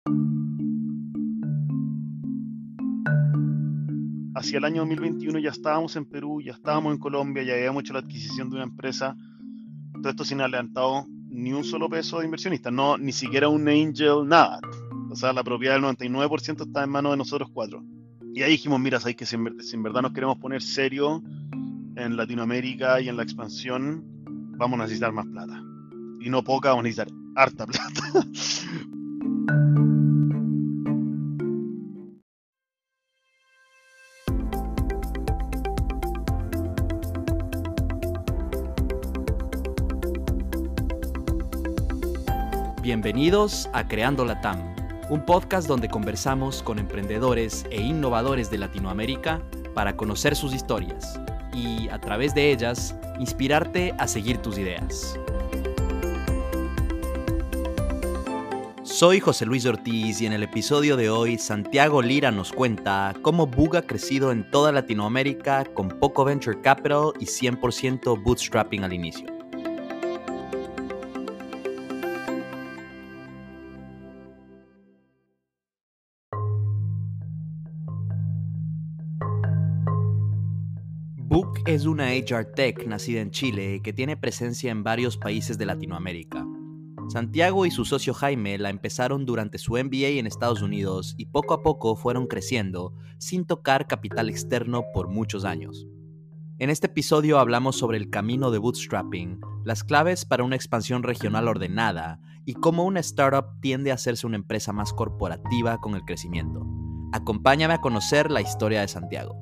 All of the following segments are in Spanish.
Hacia el año 2021 ya estábamos en Perú, ya estábamos en Colombia, ya habíamos hecho la adquisición de una empresa. Todo esto sin haber levantado ni un solo peso de inversionista, no, ni siquiera un angel, nada. O sea, la propiedad del 99% está en manos de nosotros cuatro. Y ahí dijimos, mira, sabes que si en verdad nos queremos poner serio en Latinoamérica y en la expansión, vamos a necesitar más plata. Y no poca, vamos a necesitar harta plata. Bienvenidos a Creando Latam, un podcast donde conversamos con emprendedores e innovadores de Latinoamérica para conocer sus historias y, a través de ellas, inspirarte a seguir tus ideas. Soy José Luis Ortiz y en el episodio de hoy Santiago Lira nos cuenta cómo Bug ha crecido en toda Latinoamérica con poco venture capital y 100% bootstrapping al inicio. Book es una HR Tech nacida en Chile que tiene presencia en varios países de Latinoamérica. Santiago y su socio Jaime la empezaron durante su MBA en Estados Unidos y poco a poco fueron creciendo sin tocar capital externo por muchos años. En este episodio hablamos sobre el camino de bootstrapping, las claves para una expansión regional ordenada y cómo una startup tiende a hacerse una empresa más corporativa con el crecimiento. Acompáñame a conocer la historia de Santiago.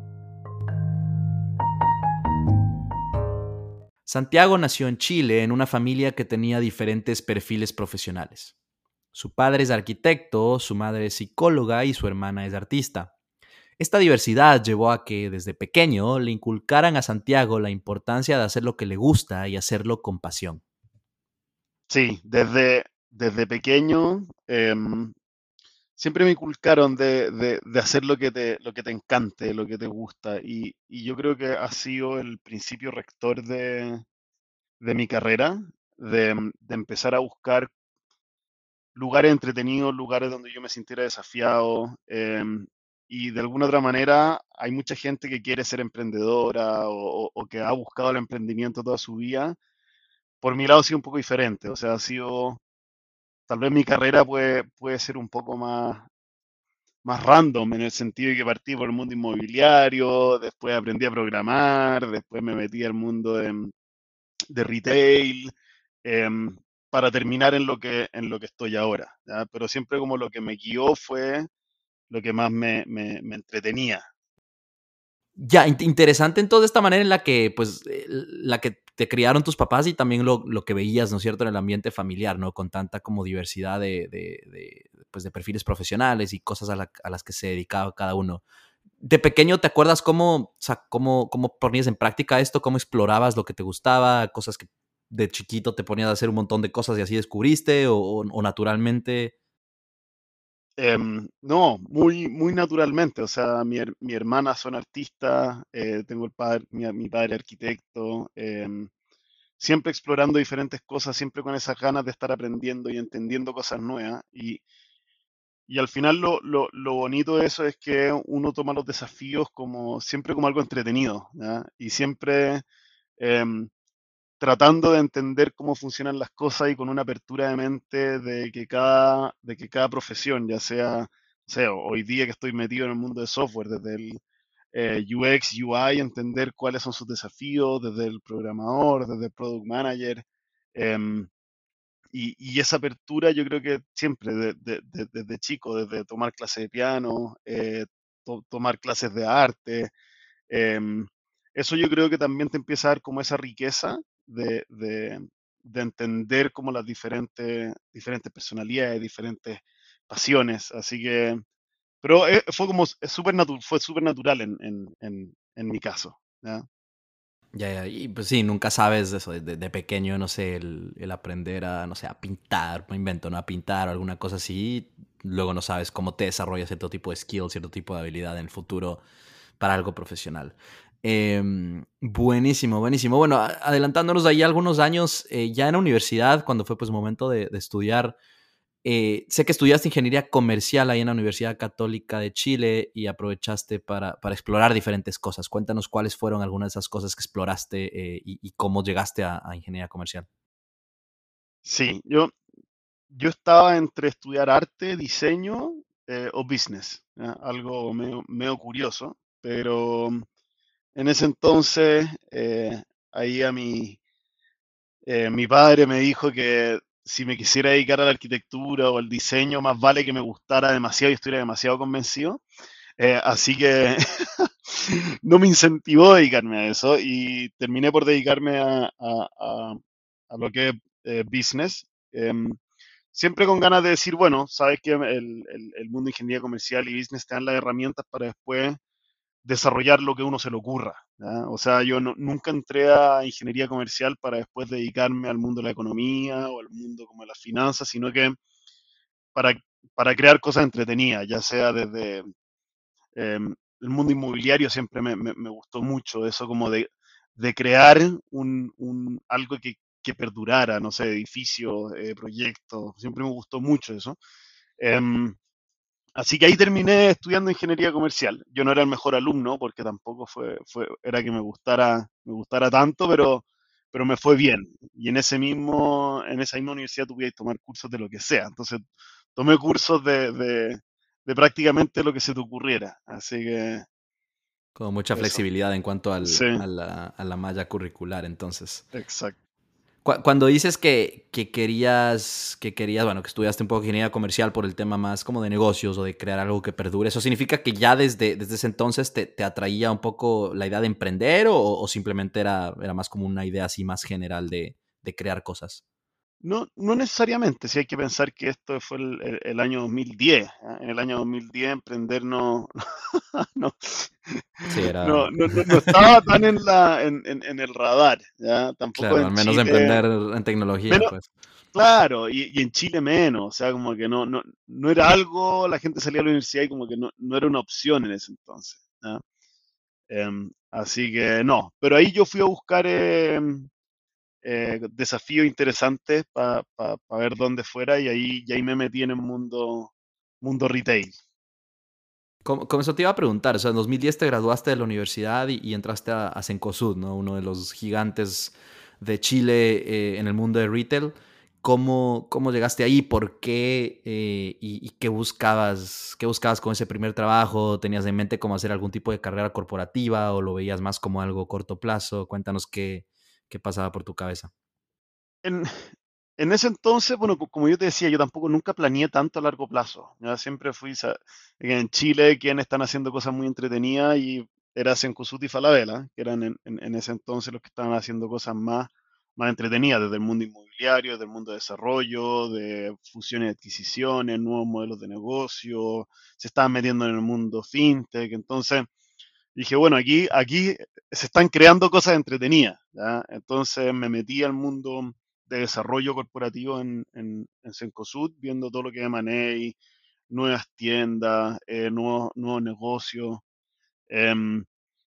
Santiago nació en Chile en una familia que tenía diferentes perfiles profesionales. Su padre es arquitecto, su madre es psicóloga y su hermana es artista. Esta diversidad llevó a que, desde pequeño, le inculcaran a Santiago la importancia de hacer lo que le gusta y hacerlo con pasión. Sí, desde pequeño siempre me inculcaron de hacer lo que te encante, lo que te gusta. Y yo creo que ha sido el principio rector de mi carrera, de empezar a buscar lugares entretenidos, lugares donde yo me sintiera desafiado. Y de alguna otra manera hay mucha gente que quiere ser emprendedora o que ha buscado el emprendimiento toda su vida. Por mi lado ha sido un poco diferente, o sea, ha sido, tal vez mi carrera puede ser un poco más random en el sentido de que partí por el mundo inmobiliario, después aprendí a programar, después me metí al mundo de retail, em, para terminar en lo que estoy ahora, ¿ya? Pero siempre como lo que me guió fue lo que más me entretenía. Ya, interesante en toda esta manera en la que, pues, la que te criaron tus papás y también lo que veías, ¿no es cierto?, en el ambiente familiar, ¿no? Con tanta como diversidad pues, de perfiles profesionales y cosas a las que se dedicaba cada uno. De pequeño, ¿te acuerdas cómo ponías en práctica esto? ¿Cómo explorabas lo que te gustaba? Cosas que de chiquito te ponías a hacer un montón de cosas y así descubriste o naturalmente. No, muy naturalmente. O sea, mi hermana son artistas, tengo mi padre arquitecto, siempre explorando diferentes cosas, siempre con esas ganas de estar aprendiendo y entendiendo cosas nuevas. Y al final lo bonito de eso es que uno toma los desafíos como siempre como algo entretenido, ¿ya? Y siempre em, tratando de entender cómo funcionan las cosas y con una apertura de mente de que cada profesión, ya sea, no sé, hoy día que estoy metido en el mundo de software, desde el UX, UI, entender cuáles son sus desafíos, desde el programador, desde el product manager, em, y esa apertura yo creo que siempre, desde chico, desde tomar clases de piano, tomar clases de arte, Em, eso yo creo que también te empieza a dar como esa riqueza de entender como las diferentes personalidades, diferentes pasiones. Así que, pero fue súper natural en mi caso, ¿ya? Ya, y pues sí, nunca sabes eso, de pequeño, no sé, el aprender a, no sé, a pintar, no invento, ¿no? A pintar o alguna cosa así, luego no sabes cómo te desarrollas cierto tipo de skill, cierto tipo de habilidad en el futuro para algo profesional. Buenísimo, buenísimo. Bueno, adelantándonos ahí algunos años, ya en la universidad, cuando fue pues momento de estudiar, Sé que estudiaste ingeniería comercial ahí en la Universidad Católica de Chile y aprovechaste para explorar diferentes cosas. Cuéntanos cuáles fueron algunas de esas cosas que exploraste y cómo llegaste a ingeniería comercial. Sí, yo estaba entre estudiar arte, diseño o business, ¿ya? Algo medio curioso, pero en ese entonces ahí mi padre me dijo que si me quisiera dedicar a la arquitectura o al diseño, más vale que me gustara demasiado y estuviera demasiado convencido. Así que no me incentivó a dedicarme a eso y terminé por dedicarme a lo que es business. Siempre con ganas de decir, bueno, sabes que el mundo de ingeniería comercial y business te dan las herramientas para después desarrollar lo que uno se le ocurra, ¿ya? O sea, yo nunca entré a ingeniería comercial para después dedicarme al mundo de la economía o al mundo como de las finanzas, sino que para, para crear cosas entretenidas, ya sea desde el mundo inmobiliario siempre me gustó mucho, eso como de crear algo que perdurara, no sé, edificios, proyectos, siempre me gustó mucho eso. Em, Así que ahí terminé estudiando ingeniería comercial. Yo no era el mejor alumno porque tampoco era que me gustara tanto, pero me fue bien. Y en esa misma universidad tuve que tomar cursos de lo que sea. Entonces tomé cursos de prácticamente lo que se te ocurriera. Así que Con mucha eso. flexibilidad en cuanto Sí, a la malla curricular, entonces. exacto. Cuando dices que querías, bueno, que estudiaste un poco de ingeniería comercial por el tema más como de negocios o de crear algo que perdure, ¿eso significa que ya desde ese entonces te atraía un poco la idea de emprender o simplemente era más como una idea así más general de crear cosas? No necesariamente, si hay que pensar que esto fue el año 2010. ¿Ah? En el año 2010 emprender no, Sí, era, no estaba tan en el radar, ¿ya? Tampoco claro, en al menos Chile, emprender en tecnología, menos, pues. claro, y en Chile menos, o sea, como que no era algo, la gente salía a la universidad y como que no era una opción en ese entonces, ¿ya? Así que no, pero ahí yo fui a buscar desafíos interesantes para ver dónde fuera y ahí me metí en el mundo retail. Como eso te iba a preguntar, o sea, en 2010 te graduaste de la universidad y entraste a Cencosud, ¿no? Uno de los gigantes de Chile en el mundo de retail. ¿Cómo llegaste ahí? ¿Por qué? ¿Y qué buscabas con ese primer trabajo? ¿Tenías en mente cómo hacer algún tipo de carrera corporativa o lo veías más como algo corto plazo? Cuéntanos qué pasaba por tu cabeza. En, en ese entonces, bueno, como yo te decía, yo tampoco nunca planeé tanto a largo plazo. Ya siempre en Chile, quienes están haciendo cosas muy entretenidas y era Cencosud y Falabella, que eran en ese entonces los que estaban haciendo cosas más entretenidas, desde el mundo inmobiliario, desde el mundo de desarrollo, de fusiones y adquisiciones, nuevos modelos de negocio, se estaban metiendo en el mundo fintech. Entonces dije, bueno, aquí se están creando cosas entretenidas, ¿ya? Entonces me metí al mundo de desarrollo corporativo en Cencosud, viendo todo lo que es M&A, nuevas tiendas, nuevos negocios. em,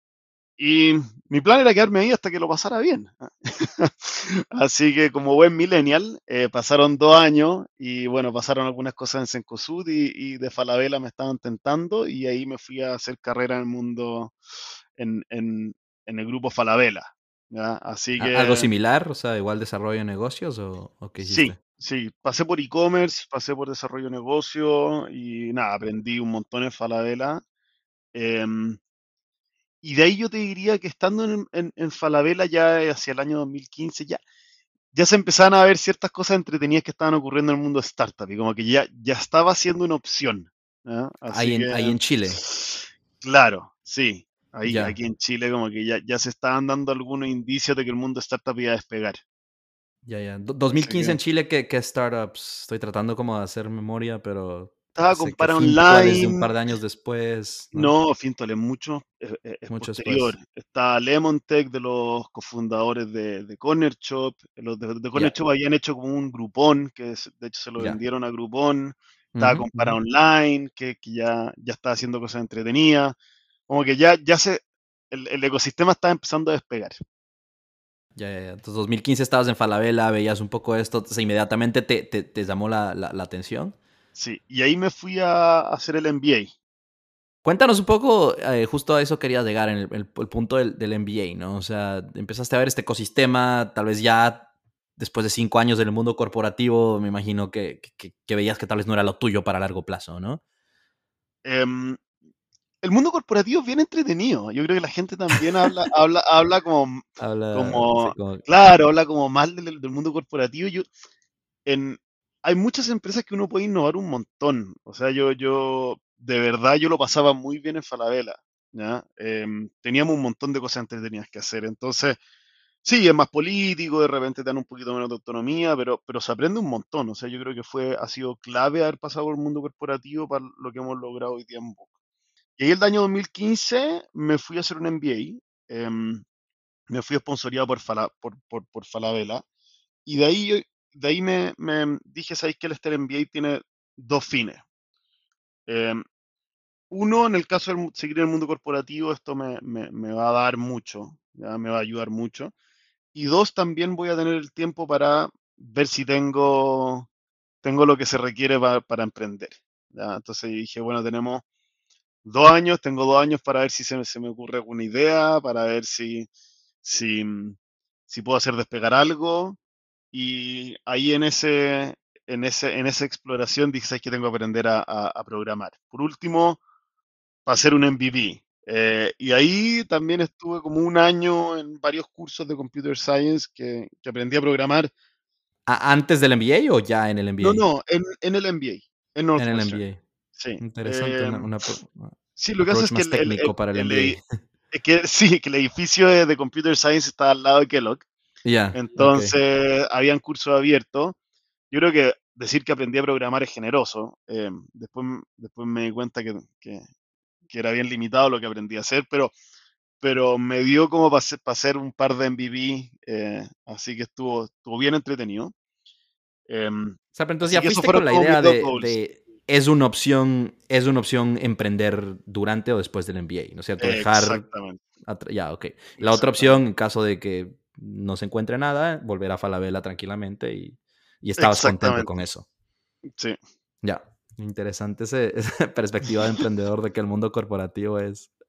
y mi plan era quedarme ahí hasta que lo pasara bien. Así que como buen millennial, pasaron 2 años y bueno, pasaron algunas cosas en Cencosud y de Falabella me estaban tentando y ahí me fui a hacer carrera en el mundo, en, en- en el grupo Falabella. ¿Ya? Así ¿Algo que similar? O sea, igual desarrollo de negocios o qué sí, hiciste? sí, pasé por e-commerce, pasé por desarrollo de negocio y nada, aprendí un montón en Falabella. Em, y de ahí yo te diría que estando en Falabella ya hacia el año 2015, ya se empezaban a ver ciertas cosas entretenidas que estaban ocurriendo en el mundo startup y como que ya estaba siendo una opción. ¿Ya? Ahí Así en, que, ahí en Chile. claro, sí, ahí, Ya. aquí en Chile como que ya se estaban dando algunos indicios de que el mundo startup iba a despegar. Ya, ya. Así 2015 que en Chile, ¿qué startups? Estoy tratando como de hacer memoria, pero estaba con sé que Para Fintual es de un par Online. de años después, ¿no? No, Fintol es mucho, es Mucho posterior. después. Está Lemontech de los cofundadores de Corner Shop. Los de Corner Ya, Shop habían hecho como un Groupon, de hecho se lo ya. vendieron a Groupon. Estaba Ujú, con Para ujú. Online, que ya está haciendo cosas entretenidas. Como que el ecosistema está empezando a despegar. Ya, ya, ya. Entonces, 2015 estabas en Falabella, veías un poco esto, entonces inmediatamente te llamó la atención. Sí, y ahí me fui a hacer el MBA. Cuéntanos un poco, justo a eso quería llegar, en el punto del MBA, ¿no? O sea, empezaste a ver este ecosistema, tal vez ya después de 5 años en el mundo corporativo, me imagino que veías que tal vez no era lo tuyo para largo plazo, ¿no? Em, el mundo corporativo es bien entretenido. Yo creo que la gente también habla como, Habla, sí, como, como, claro, habla como mal del mundo corporativo. En, Hay muchas empresas que uno puede innovar un montón. O sea, de verdad, yo lo pasaba muy bien en Falabella, ¿ya? Teníamos un montón de cosas entretenidas que hacer. Entonces, sí, es más político, de repente te dan un poquito menos de autonomía, pero se aprende un montón. O sea, yo creo que ha sido clave haber pasado por el mundo corporativo para lo que hemos logrado hoy día en Boca. Y ahí el año 2015 me fui a hacer un MBA. Me fui sponsoreado por Falabella. Y de ahí me dije, ¿sabéis que el Esther MBA tiene dos fines? Eh, Uno, en el caso de seguir en el mundo corporativo, esto me va a dar mucho, ¿ya? Me va a ayudar mucho. Y dos, también voy a tener el tiempo para ver si tengo lo que se requiere para emprender, ¿ya? Entonces dije, bueno, tengo 2 años para ver si se me ocurre alguna idea, para ver si, si puedo hacer despegar algo. Y ahí en esa exploración dije, ¿sabes que tengo que aprender a programar? Por último, para hacer un MVP. Y ahí también estuve como un año en varios cursos de Computer Science que aprendí a programar. ¿Antes del MBA o ya en el No, MBA? no, en el MBA, en En el Northwestern. MBA. Sí. Interesante, Sí, lo que pasa approach es que más técnico para el MBA. sí, que el edificio de Computer Science está al lado de Kellogg. Ya, ok. Entonces, habían cursos abiertos. Yo creo que decir que aprendí a programar es generoso. Después me di cuenta que era bien limitado lo que aprendí a hacer, pero me dio como para hacer un par de MVP, así que estuvo bien entretenido. O sea, pero entonces Así ya que esos fuiste fueron con la como mis idea dos goals. es una opción emprender durante o después del MBA, ¿no es cierto? Dejar, Exactamente, ya, ok. La otra opción, exactamente, en caso de que no se encuentre nada, volver a Falabella tranquilamente y estabas contento con exactamente. eso. Sí, Ya, interesante esa perspectiva de emprendedor de que el mundo corporativo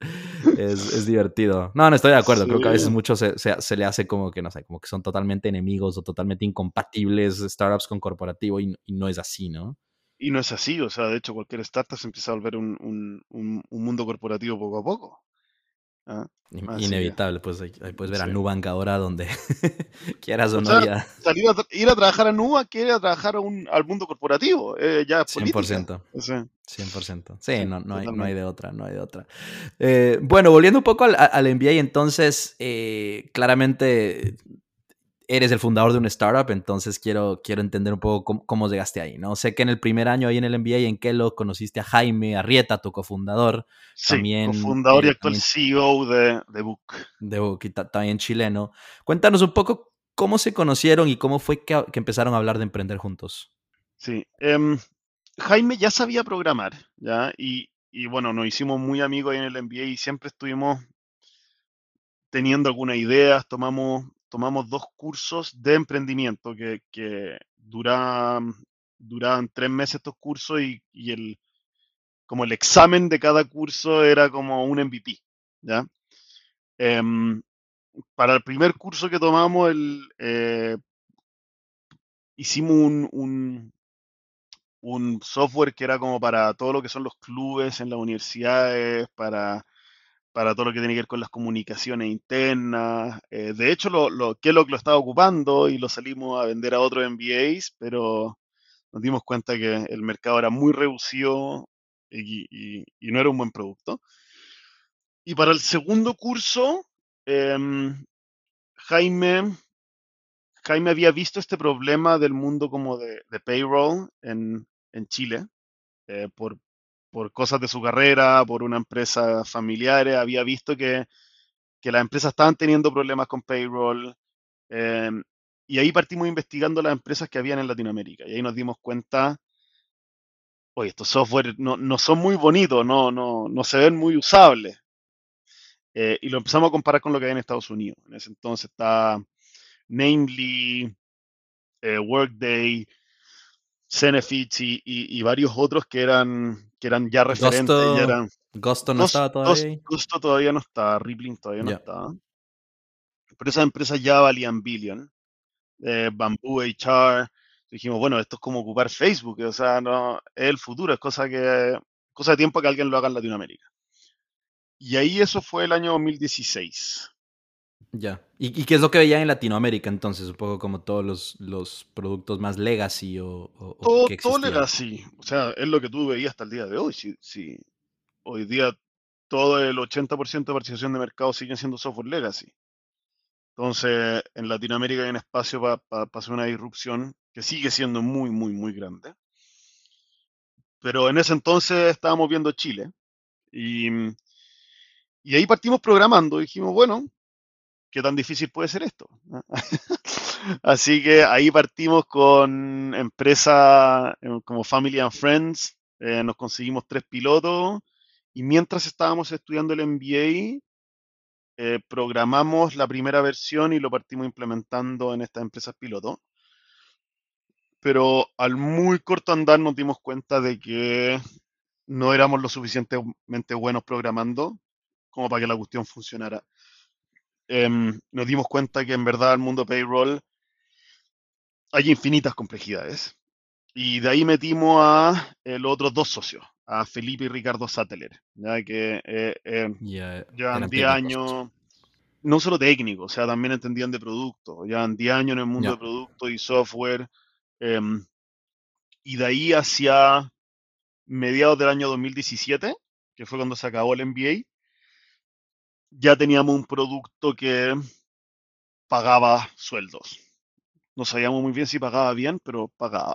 es divertido. No, no estoy de acuerdo. sí. Creo que a veces mucho se le hace como que, no sé, como que son totalmente enemigos o totalmente incompatibles startups con corporativo y no es así, ¿no? Y no es así, o sea, de hecho cualquier startup se empieza a volver un mundo corporativo poco a poco. ¿Ah? Así que, Inevitable, pues ahí puedes ver a sí. Nubank ahora donde quieras o O no sea, ya ir a trabajar a NUA que ir a trabajar al mundo corporativo, ya es cien por política. ciento O sea, 100%. Sí, sí, no hay totalmente. de otra, no hay de otra. Bueno, volviendo un poco al MBA, entonces, claramente eres el fundador de una startup, entonces quiero entender un poco cómo llegaste ahí, ¿no? Sé que en el primer año ahí en el MBA en Kellogg conociste a Jaime Arrieta, tu cofundador, Sí, también, cofundador y actual también CEO de Book. también chileno. Cuéntanos un poco cómo se conocieron y cómo fue que empezaron a hablar de emprender juntos. Sí. Jaime ya sabía programar, ¿ya? Y bueno, nos hicimos muy amigos ahí en el MBA y siempre estuvimos teniendo algunas ideas. Tomamos 2 cursos de emprendimiento que duraban 3 meses estos cursos como el examen de cada curso era como un MVP, ¿ya? Em, para el primer curso que tomamos, hicimos un software que era como para todo lo que son los clubes en las universidades, para todo lo que tiene que ver con las comunicaciones internas. De hecho, Kellogg lo estaba ocupando y lo salimos a vender a otros MBAs, pero nos dimos cuenta que el mercado era muy reducido y no era un buen producto. Y para el segundo curso, em, Jaime, Jaime había visto este problema del mundo como de payroll en Chile, por cosas de su carrera, por una empresa familiar, había visto que las empresas estaban teniendo problemas con payroll, eh, y ahí partimos investigando las empresas que habían en Latinoamérica, y ahí nos dimos cuenta, oye, estos software no son muy bonitos, no se ven muy usables, y lo empezamos a comparar con lo que hay en Estados Unidos. En ese entonces Namely, Workday, Zenefits y varios otros que eran ya referentes, ya Gusto, eran. Gusto no estaba todavía ahí. Gusto todavía no está, Rippling todavía no Ya. está, pero esas empresas ya valían billion. Bamboo HR, dijimos, bueno, esto es como ocupar Facebook, o sea, no, es el futuro, es cosa de tiempo que alguien lo haga en Latinoamérica. Y ahí eso fue el año 2016. Ya. ¿Y qué es lo que veía en Latinoamérica entonces? Un poco como todos los productos más legacy o Todo, que todo existían. legacy, o sea, es lo que tú veías hasta el día de hoy. Si hoy día todo el 80% de participación de mercado sigue siendo software legacy. Entonces, en Latinoamérica hay un espacio para hacer una disrupción que sigue siendo muy, muy, muy grande. Pero en ese entonces estábamos viendo Chile y, y ahí partimos programando. Dijimos, bueno, ¿qué tan difícil puede ser esto? ¿No? Así que ahí partimos con empresas como Family and Friends. Nos conseguimos 3 pilotos y mientras estábamos estudiando el MBA, programamos la primera versión y lo partimos implementando en estas empresas piloto. Pero al muy corto andar nos dimos cuenta de que no éramos lo suficientemente buenos programando como para que la cuestión funcionara. Nos dimos cuenta que en verdad el mundo payroll hay infinitas complejidades. Y de ahí metimos a los otros dos socios, a Felipe y Ricardo Sattler, ya que Ya llevan eran 10 técnicos. años, no solo técnicos, o sea, también entendían de producto, llevan 10 años en el mundo de Ya. producto y software, em, y de ahí hacia mediados del año 2017, que fue cuando se acabó el MBA, ya teníamos un producto que pagaba sueldos. No sabíamos muy bien si pagaba bien, pero pagaba.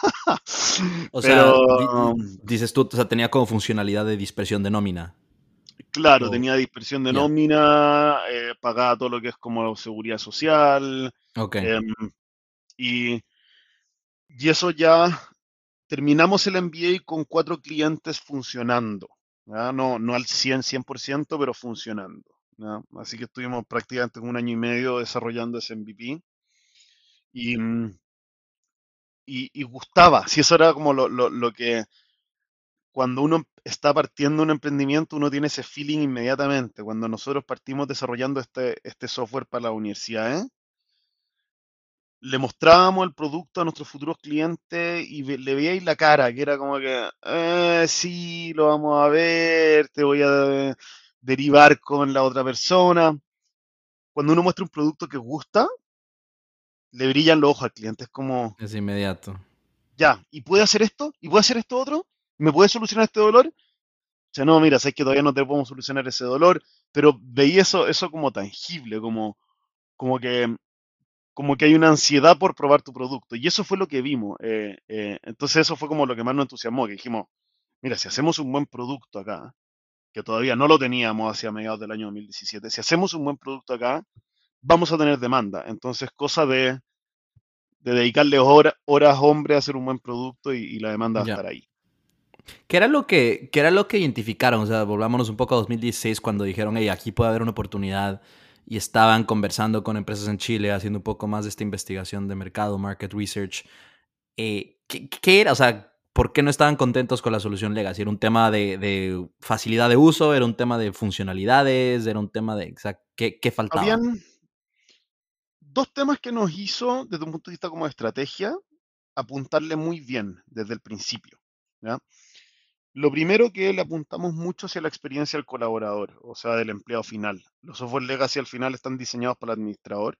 O Pero sea, dices tú, o sea, tenía como funcionalidad de dispersión de nómina. claro, O, tenía dispersión de ya. nómina, pagaba todo lo que es como seguridad social, Ok. em, y, y eso ya terminamos el MBA con 4 clientes funcionando, ¿ya? No, no al 100%, pero funcionando, ¿ya? Así que estuvimos prácticamente 1 año y medio desarrollando ese MVP y, y gustaba, si eso era como lo que cuando uno está partiendo un emprendimiento, uno tiene ese feeling inmediatamente. Cuando nosotros partimos desarrollando este software para las universidades, le mostrábamos el producto a nuestros futuros clientes y le veíais la cara, que era como que, sí, lo vamos a ver, te voy a derivar con la otra persona. Cuando uno muestra un producto que gusta, le brillan los ojos al cliente. Es como, Es inmediato. ya, ¿y puede hacer esto? ¿Y puede hacer esto otro? ¿Me puede solucionar este dolor? O sea, no, mira, sé que todavía no te podemos solucionar ese dolor, pero veía eso como tangible, como que, como que hay una ansiedad por probar tu producto. Y eso fue lo que vimos. Entonces eso fue como lo que más nos entusiasmó, que dijimos, mira, si hacemos un buen producto acá, que todavía no lo teníamos hacia mediados del año 2017, si hacemos un buen producto acá, vamos a tener demanda. Entonces, cosa de dedicarle horas, hombre, a hacer un buen producto y la demanda va a Ya. estar ahí. Qué era lo que identificaron? O sea, volvámonos un poco a 2016 cuando dijeron, hey, aquí puede haber una oportunidad y estaban conversando con empresas en Chile, haciendo un poco más de esta investigación de mercado, market research. ¿Qué era? O sea, ¿por qué no estaban contentos con la solución legacy? ¿Era un tema de facilidad de uso? ¿Era un tema de funcionalidades? ¿Era un tema de, o sea, qué faltaba? Habían dos temas que nos hizo, desde un punto de vista como de estrategia, apuntarle muy bien desde el principio, ¿ya? Lo primero que le apuntamos mucho hacia la experiencia del colaborador, o sea, del empleado final. Los software legacy al final están diseñados para el administrador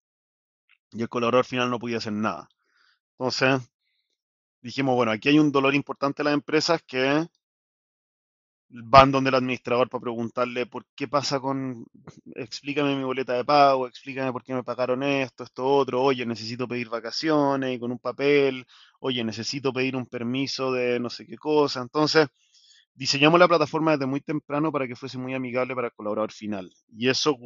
y el colaborador final no podía hacer nada. Entonces dijimos, bueno, aquí hay un dolor importante de las empresas que van donde el administrador para preguntarle por qué pasa con, explícame mi boleta de pago, explícame por qué me pagaron esto, otro, oye, necesito pedir vacaciones y con un papel, oye, necesito pedir un permiso de no sé qué cosa. Entonces, diseñamos la plataforma desde muy temprano para que fuese muy amigable para el colaborador final. Y eso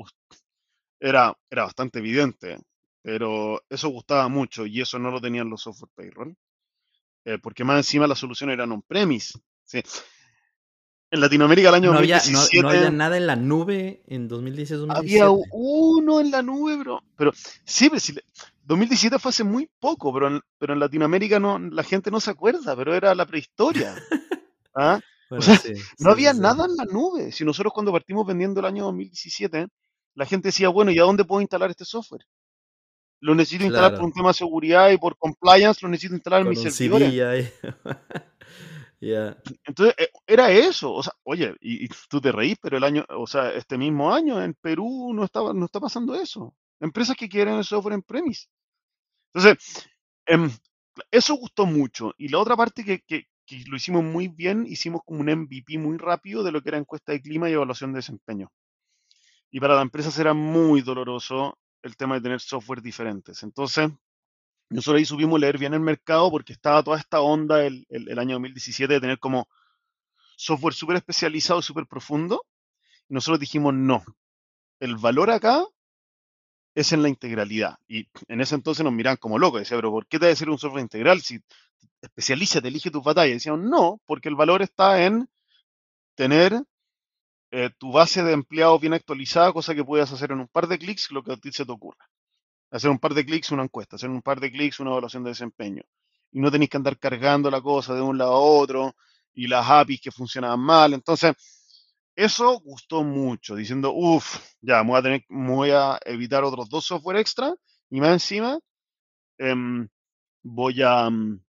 era bastante evidente, pero eso gustaba mucho y eso no lo tenían los software payroll, porque más encima las soluciones eran on-premise. ¿Sí? En Latinoamérica el año No había 2017 nada en la nube en 2016, había 2017. uno en la nube, bro. Pero sí, 2017 fue hace muy poco, pero en Latinoamérica no, la gente no se acuerda, pero era la prehistoria. ¿Ah? O Bueno, sea, sí, no sí, sí, había sí. nada en la nube. Si nosotros cuando partimos vendiendo el año 2017, la gente decía, bueno, ¿y a dónde puedo instalar este software? Lo necesito instalar por Claro, un tema de seguridad y por compliance, lo necesito instalar en con mis un servidores. CD ahí. Ya. Entonces, era eso. O sea, oye, y tú te reís, pero o sea, este mismo año en Perú no está pasando eso. Empresas que quieren el software en premise. Entonces, em, eso gustó mucho. Y la otra parte que lo hicimos muy bien, hicimos como un MVP muy rápido de lo que era encuesta de clima y evaluación de desempeño. Y para las empresas era muy doloroso el tema de tener software diferentes. Entonces, nosotros ahí supimos leer bien el mercado porque estaba toda esta onda el año 2017 de tener como software súper especializado, súper profundo. Y nosotros dijimos, no, el valor acá es en la integralidad. Y en ese entonces nos miraban como locos. Decía, pero ¿por qué te debe ser un software integral si especialízate, elige tus batallas? Y decíamos, no, porque el valor está en tener tu base de empleados bien actualizada, cosa que puedas hacer en un par de clics lo que a ti se te ocurra. Hacer un par de clics una encuesta, hacer un par de clics una evaluación de desempeño. Y no tenéis que andar cargando la cosa de un lado a otro y las APIs que funcionaban mal. Entonces, eso gustó mucho, diciendo, uff, ya, me voy a evitar otros dos software extra y más encima em, voy a, mm,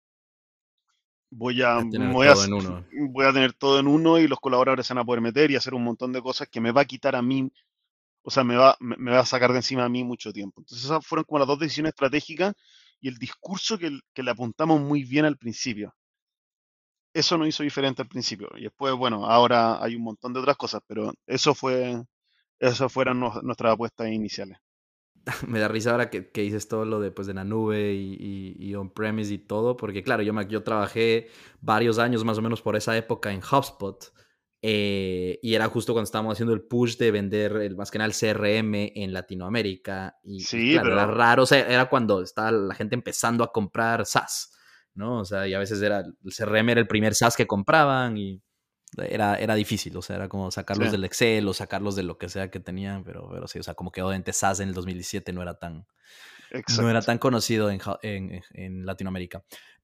A tener voy a, todo en uno. voy a tener todo en uno y los colaboradores se van a poder meter y hacer un montón de cosas que me va a quitar a mí, o sea, me va a sacar de encima a mí mucho tiempo. Entonces esas fueron como las dos decisiones estratégicas y el discurso que le apuntamos muy bien al principio. Eso nos hizo diferente al principio. Y después, bueno, ahora hay un montón de otras cosas, pero esas fueron nuestras apuestas iniciales. Me da risa ahora que dices todo lo de, pues, de la nube y on-premise y todo, porque claro, yo trabajé varios años más o menos por esa época en HubSpot, y era justo cuando estábamos haciendo el push de vender más que nada el CRM en Latinoamérica, y Sí, claro, era pero raro, o sea, era cuando estaba la gente empezando a comprar SaaS, ¿no? O sea, y a veces el CRM era el primer SaaS que compraban y era difícil, o sea, era como sí, sacarlos del Excel o sacarlos de lo que sea que tenían, pero sí, o sea, como que obviamente SAS en el 2017 no era exacto. tan conocido en Latinoamérica.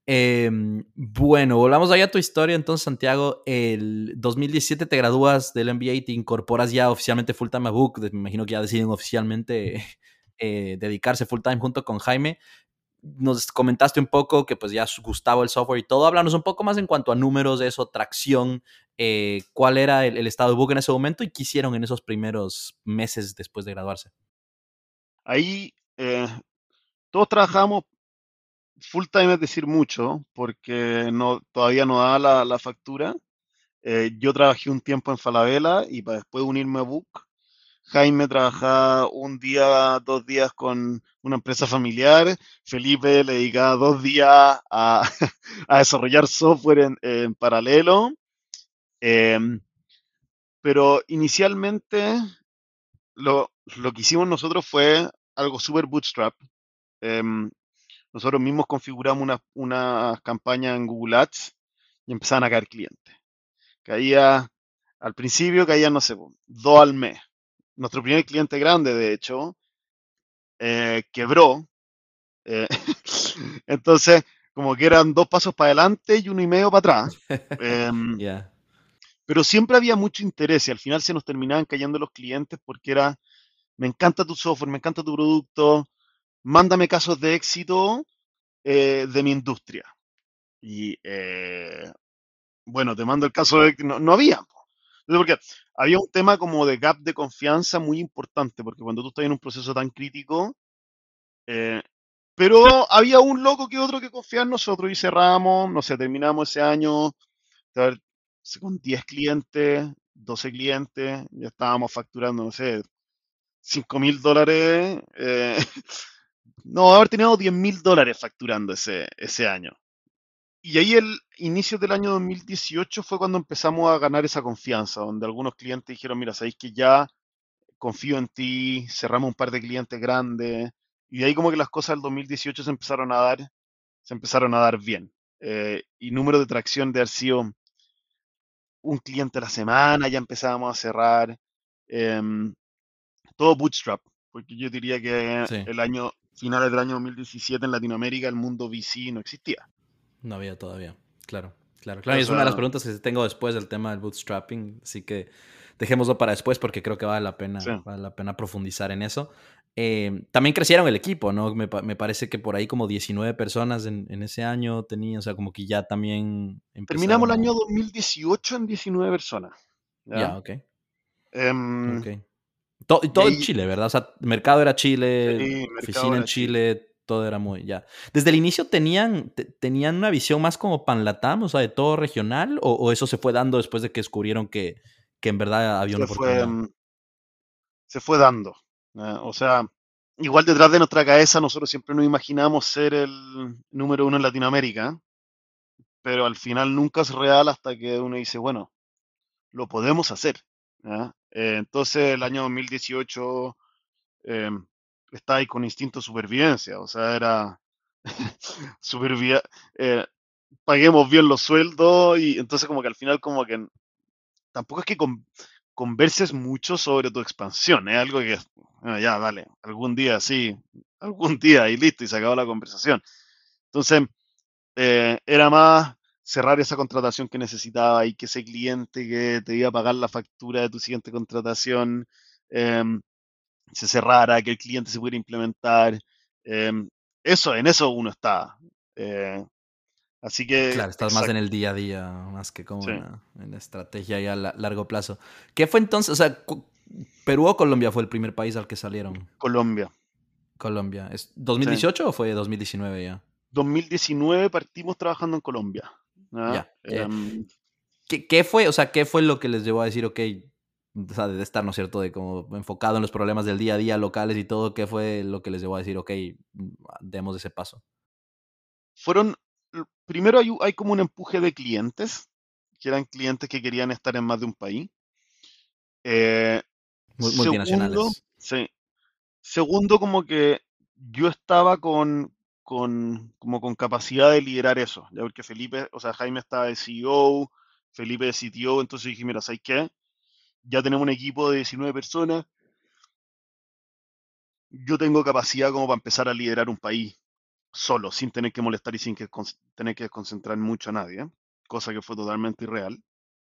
Bueno, volvamos allá a tu historia. Entonces, Santiago, el 2017 te gradúas del MBA y te incorporas ya oficialmente full time a Book. Me imagino que ya deciden oficialmente dedicarse full time junto con Jaime. Nos comentaste un poco que pues ya gustaba el software y todo. Háblanos un poco más en cuanto a números de eso, tracción, cuál era el estado de Book en ese momento y qué hicieron en esos primeros meses después de graduarse. Ahí todos trabajamos full time, es decir, mucho, porque todavía no daba la factura. Yo trabajé un tiempo en Falabella y para después unirme a Book. Jaime trabajaba un día, 2 días con una empresa familiar. Felipe le dedicaba 2 días a desarrollar software en paralelo. Em, pero inicialmente lo que hicimos nosotros fue algo súper bootstrap. Em, Nosotros mismos configuramos una campaña en Google Ads y empezaban a caer clientes. Caía, al principio caían, no sé, 2 al mes. Nuestro primer cliente grande, de hecho, quebró. eh, entonces, como que eran 2 pasos para adelante y 1 y medio para atrás. Em, Ya. pero siempre había mucho interés y al final se nos terminaban cayendo los clientes porque era, me encanta tu software, me encanta tu producto, mándame casos de éxito de mi industria. Y bueno, te mando el caso de que no había. Po. Entonces, porque había un tema como de gap de confianza muy importante, porque cuando tú estás en un proceso tan crítico, eh, pero había un loco que otro que confiaba en nosotros y cerramos, no sé, terminamos ese año de haber- con 10 clientes, 12 clientes, ya estábamos facturando, no sé, $5.000. No, haber tenido $10.000 facturando ese año. Y ahí el inicio del año 2018 fue cuando empezamos a ganar esa confianza, donde algunos clientes dijeron, mira, sabéis que ya confío en ti, cerramos un par de clientes grandes, y de ahí como que las cosas del 2018 se empezaron a dar bien. Y número de tracción de haber sido un cliente a la semana, ya empezábamos a cerrar. em, Todo bootstrap, porque yo diría que Sí, el año, finales del año 2017 en Latinoamérica el mundo VC no existía. no había todavía. Claro, claro, claro. O Y es una de las sea, preguntas que tengo después del tema del bootstrapping, así que dejémoslo para después porque creo que sí. vale la pena profundizar en eso. También crecieron el equipo, ¿no? Me parece que por ahí como 19 personas en ese año tenía, o sea, como que ya también Terminamos empezaron el a... año 2018 en 19 personas, ¿ya? Ya, ok, Em, ok. Y y todo en ahí, Chile, ¿verdad? O sea, mercado era Chile, sí, mercado oficina en era Chile. Chile, todo era muy, ya. Desde el inicio tenían una visión más como pan-latam, o sea, de todo regional, o eso se fue dando después de que descubrieron que en verdad había una Se fue, oportunidad. se fue dando. ¿Ya? O sea, igual detrás de nuestra cabeza nosotros siempre nos imaginamos ser el número uno en Latinoamérica, pero al final nunca es real hasta que uno dice, bueno, lo podemos hacer. ¿Ya? Entonces el año 2018 eh, estaba ahí con instinto de supervivencia, o sea, era supervivir, paguemos bien los sueldos y entonces como que al final como que tampoco es que converses mucho sobre tu expansión, es algo que, "Ah, ya, dale, algún día sí, algún día y listo, y se acabó la conversación. Entonces, era más cerrar esa contratación que necesitaba y que ese cliente que te iba a pagar la factura de tu siguiente contratación em, se cerrara, que el cliente se pudiera implementar. em, en eso uno está. Eh, Así que, Claro, estás más en exacto, el día a día, más que como sí. en la estrategia ya a largo plazo. ¿Qué fue entonces? O sea, ¿Perú o Colombia fue el primer país al que salieron? Colombia, Colombia. ¿Es sí. 2018 o fue 2019 ya? 2019 partimos trabajando en Colombia. ¿Ya? Ya. ¿Qué fue? O sea, ¿qué fue lo que les llevó a decir, ok, o sea, de estar, ¿no es cierto?, de como enfocado en los problemas del día a día locales y todo, ¿qué fue lo que les llevó a decir, ok, demos ese paso? Fueron, primero hay como un empuje de clientes, que eran clientes que querían estar en más de un país. Eh, Segundo, Multinacionales. sí, segundo, como que yo estaba como con capacidad de liderar eso, ya porque Felipe, o sea, Jaime estaba de CEO, Felipe de CTO, entonces dije, mira, ¿sabes qué? Ya tenemos un equipo de 19 personas, yo tengo capacidad como para empezar a liderar un país solo, sin tener que molestar y sin tener que concentrar mucho a nadie, cosa que fue totalmente irreal.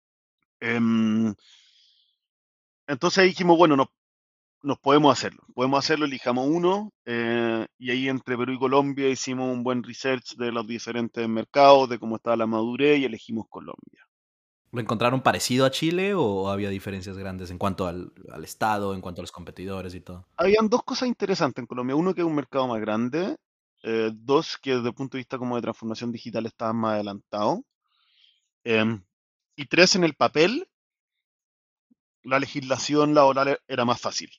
Em, entonces ahí dijimos, bueno, nos podemos hacerlo, elijamos uno, y ahí entre Perú y Colombia hicimos un buen research de los diferentes mercados, de cómo estaba la madurez y elegimos Colombia. ¿Lo encontraron parecido a Chile o había diferencias grandes en cuanto al estado, en cuanto a los competidores y todo? Habían dos cosas interesantes en Colombia. Uno, que es un mercado más grande. Dos, que desde el punto de vista como de transformación digital estaban más adelantados. Em, y tres, en el papel, la legislación laboral era más fácil.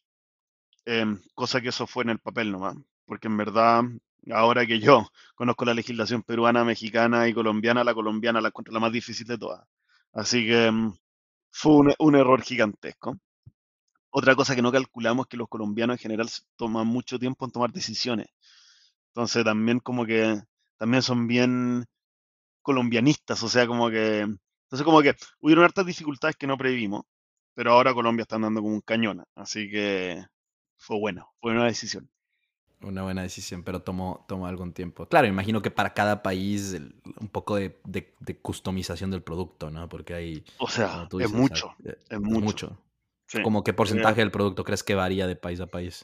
Cosa que eso fue en el papel nomás. Porque en verdad, ahora que yo conozco la legislación peruana, mexicana y colombiana, la colombiana la encuentro la más difícil de todas. Así que fue un error gigantesco. Otra cosa que no calculamos es que los colombianos en general toman mucho tiempo en tomar decisiones. Entonces también como que también son bien colombianistas, o sea, entonces como que hubieron hartas dificultades que no previmos, pero ahora Colombia está andando como un cañón, así que fue una decisión. Una buena decisión, pero tomó algún tiempo. Claro, imagino que para cada país un poco de customización del producto, ¿no? Porque hay, O como sea, tú dices, o sea, es es mucho, mucho. sí. ¿Como qué Eh, porcentaje del producto crees que varía de país a país?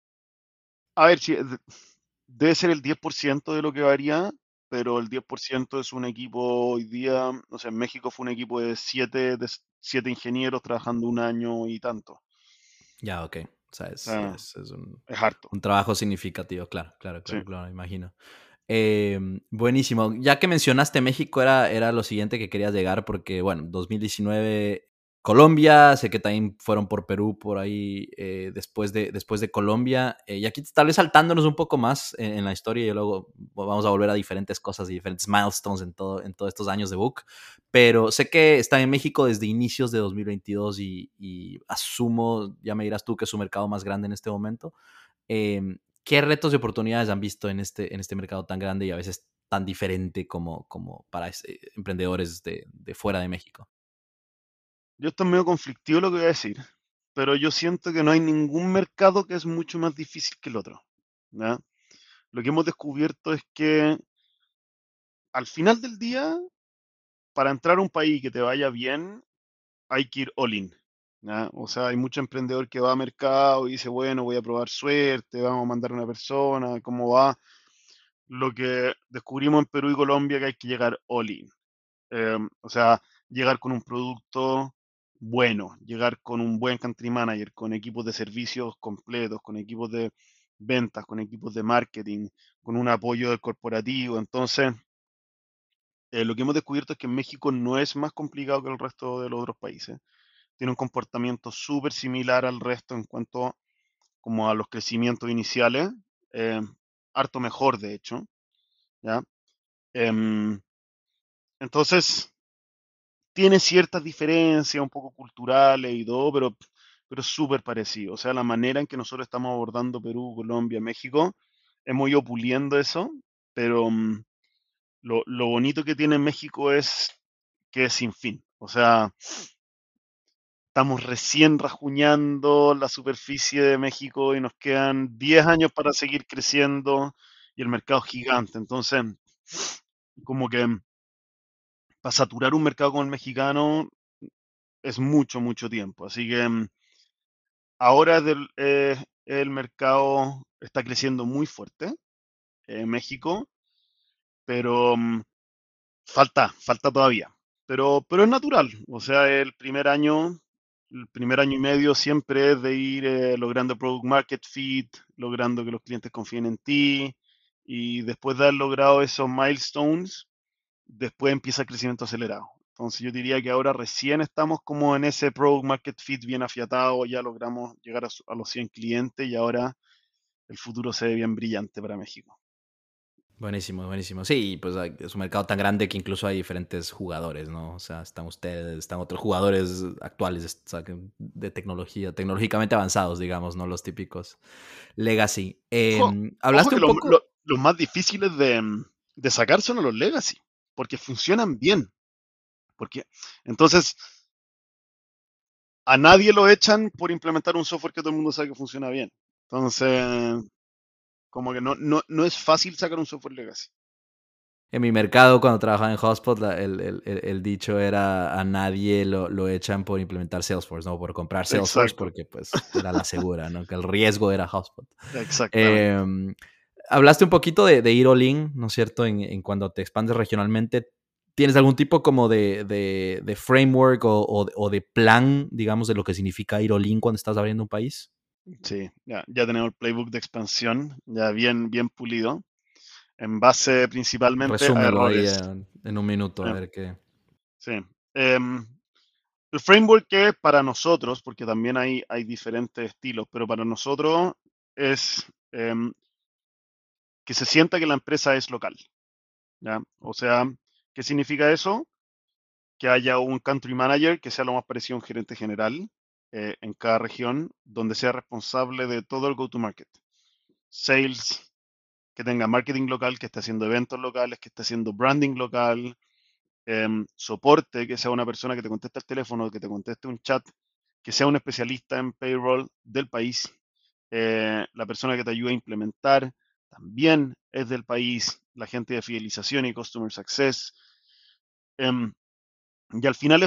a ver, si debe ser el 10% de lo que varía, pero el 10% es un equipo hoy día, o sea, en México fue un equipo de siete ingenieros trabajando un año y tanto. Ya, ok. O sea, O sea, es es harto, un trabajo significativo, claro, claro, sí. claro, claro, imagino. Buenísimo. Ya que mencionaste México, era lo siguiente que querías llegar, porque, bueno, 2019 Colombia, sé que también fueron por Perú por ahí después de Colombia. Y aquí tal vez saltándonos un poco más en la historia y luego vamos a volver a diferentes cosas y diferentes milestones en todos estos años de Book. Pero sé que está en México desde inicios de 2022 y asumo, ya me dirás tú, que es su mercado más grande en este momento. ¿Qué retos y oportunidades han visto en este mercado tan grande y a veces tan diferente como para emprendedores de fuera de México? Yo estoy medio conflictivo lo que voy a decir, pero yo siento que no hay ningún mercado que es mucho más difícil que el otro. ¿Ya? Lo que hemos descubierto es que al final del día, para entrar a un país que te vaya bien, hay que ir all in. ¿Ya? O sea, hay mucho emprendedor que va a mercado y dice, bueno, voy a probar suerte, vamos a mandar una persona, ¿cómo va? Lo que descubrimos en Perú y Colombia que hay que llegar all in. O sea, llegar con un producto bueno, llegar con un buen country manager, con equipos de servicios completos, con equipos de ventas, con equipos de marketing, con un apoyo del corporativo. Entonces, lo que hemos descubierto es que en México no es más complicado que el resto de los otros países. Tiene un comportamiento súper similar al resto en cuanto como a los crecimientos iniciales, eh, harto mejor de hecho, ¿ya? Em, entonces, tiene ciertas diferencias un poco culturales y todo, pero es súper parecido. O sea, la manera en que nosotros estamos abordando Perú, Colombia, México, hemos ido puliendo eso, pero lo bonito que tiene México es que es sin fin. O sea, estamos recién rajuñando la superficie de México y nos quedan 10 años para seguir creciendo y el mercado es gigante. Entonces, como que para saturar un mercado como el mexicano es mucho, mucho tiempo. Así que ahora el mercado está creciendo muy fuerte en México, pero falta todavía. Pero es natural. O sea, el primer año y medio siempre es de ir logrando product market fit, logrando que los clientes confíen en ti. Y después de haber logrado esos milestones, después empieza el crecimiento acelerado. Entonces yo diría que ahora recién estamos como en ese product market fit bien afiatado, ya logramos llegar a los 100 clientes y ahora el futuro se ve bien brillante para México. Buenísimo, buenísimo. Sí, pues es un mercado tan grande que incluso hay diferentes jugadores, ¿no? O sea, están ustedes, están otros jugadores actuales, o sea, de tecnología, tecnológicamente avanzados, digamos, no los típicos legacy. Ojo, ojo Hablaste que un poco. los más difíciles de sacar son los legacy, porque funcionan bien. Porque, entonces, a nadie lo echan por implementar un software que todo el mundo sabe que funciona bien. Entonces, como que no es fácil sacar un software legacy. En mi mercado, cuando trabajaba en Hotspot, el dicho era a nadie lo echan por implementar Salesforce, ¿no? Por comprar Salesforce, Exacto, porque pues era la segura, ¿no? Que el riesgo era Hotspot. exactamente. Eh, Hablaste un poquito de ir all in, ¿no es cierto? En cuando te expandes regionalmente, ¿tienes algún tipo como de framework o de plan, digamos, de lo que significa ir all in cuando estás abriendo un país? Sí, ya tenemos el playbook de expansión, ya bien pulido, en base principalmente a Resúmelo ahí errores. en un minuto, a Eh, ver qué. sí. Em, el framework que para nosotros, porque también hay diferentes estilos, pero para nosotros es que se sienta que la empresa es local, ¿ya? O sea, ¿qué significa eso? Que haya un country manager que sea lo más parecido a un gerente general en cada región, donde sea responsable de todo el go-to-market. Sales, que tenga marketing local, que esté haciendo eventos locales, que esté haciendo branding local, soporte, que sea una persona que te conteste el teléfono, que te conteste un chat, que sea un especialista en payroll del país, la persona que te ayude a implementar también es del país, la gente de fidelización y customer success. em, y al final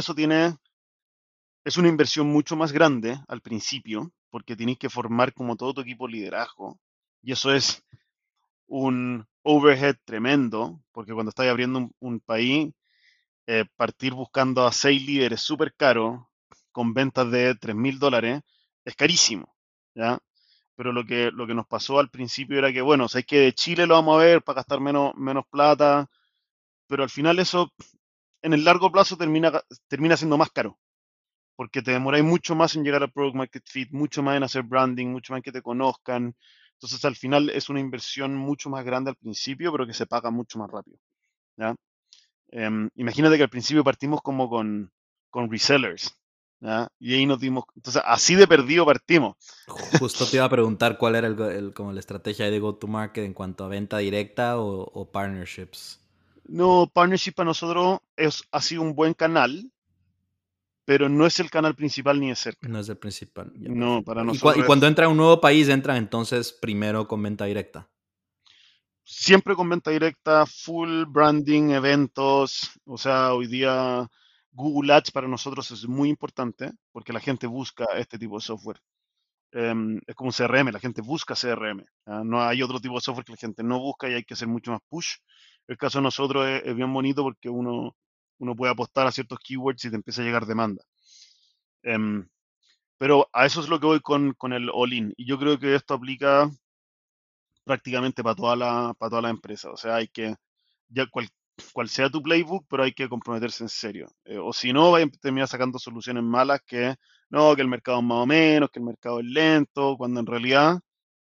es una inversión mucho más grande al principio, porque tienes que formar como todo tu equipo de liderazgo. Y eso es un overhead tremendo, porque cuando estás abriendo un país, partir buscando a 6 líderes súper caro, con ventas de $3.000, es carísimo, ¿ya? Pero lo que nos pasó al principio era que, bueno, o sea, es que de Chile lo vamos a ver para gastar menos plata, pero al final eso en el largo plazo termina siendo más caro, porque te demoráis mucho más en llegar al product market fit, mucho más en hacer branding, mucho más en que te conozcan. Entonces al final es una inversión mucho más grande al principio, pero que se paga mucho más rápido, ¿ya? Imagínate que al principio partimos como con resellers, ¿ya? Y ahí nos dimos, entonces así de perdido partimos. Justo te iba a preguntar cuál era como la estrategia de go-to-market en cuanto a venta directa o partnerships. No, partnership para nosotros ha sido un buen canal, pero no es el canal principal ni de cerca. No es el principal. Ya, No, para perfecto. Y nosotros cuando es entra a un nuevo país, entran entonces primero con venta directa. siempre con venta directa, full branding, eventos. O sea, hoy día Google Ads para nosotros es muy importante porque la gente busca este tipo de software. Es como un CRM, la gente busca CRM. No hay otro tipo de software que la gente no busca y hay que hacer mucho más push. El caso de nosotros es bien bonito porque uno puede apostar a ciertos keywords y te empieza a llegar demanda. Em, pero a eso es lo que voy con el all-in. Y yo creo que esto aplica prácticamente para toda la empresa. O sea, hay que, ya cual sea tu playbook, pero hay que comprometerse en serio. O si no, va a terminar sacando soluciones malas que no, que el mercado es más o menos, que el mercado es lento, cuando en realidad